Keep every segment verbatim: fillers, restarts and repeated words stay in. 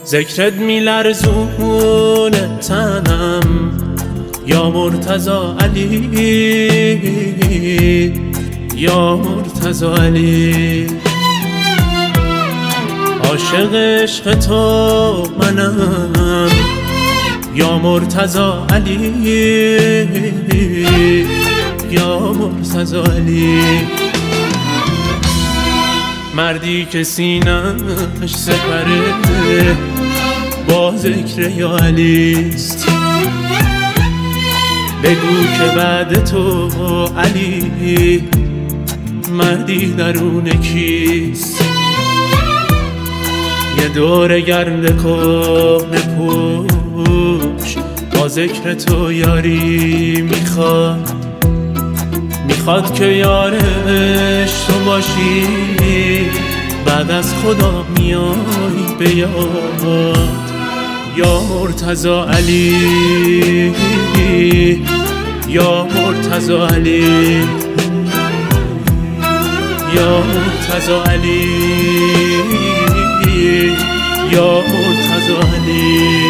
ذکرت میلرزونه تنم یا مرتضی علی، یا مرتضی علی. عاشق عشق تو منم یا مرتضی علی، یا مرتضی علی. مردی که سینه‌اش سپره با ذکر یا علیست، بگو که بعد تو علی مردی درون کیست. یه دور گرد کهنه پوش با ذکر تو یاری میخواد، میخواد که یارش تو باشی، بعد از خدا میای به یاد. یا مرتضی علی، یا مرتضی علی، یا مرتضی علی، یا مرتضی علی.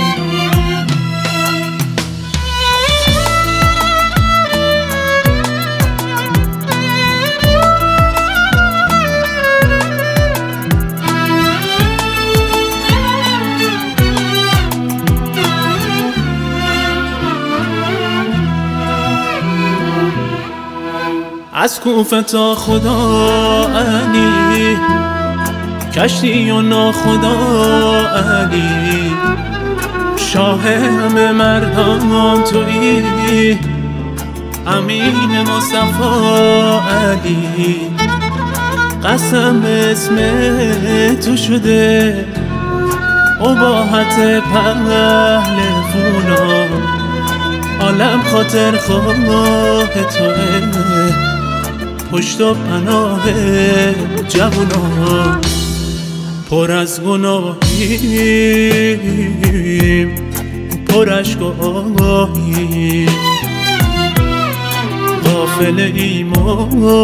از کوفه تا خدا علی، کشتی و ناخدا علی، شاه همه مردان تویی، امین مصطفی علی. قسم اسم تو شده اباحت پهلوونا، عالم خاطر خواه توه، پشت و پناه جوونا. پر از گناهیم، پر اشک و آهیم، غافل ایم و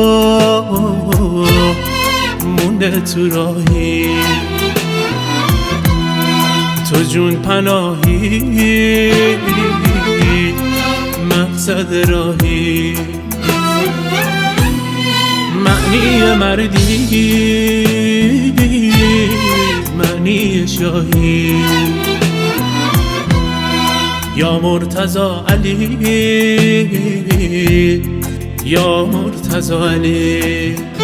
مونده تو راهیم. تو جون پناهی، مقصد راهی، معنی مردی، معنی شاهی. یا مرتضی علی، یا مرتضی علی.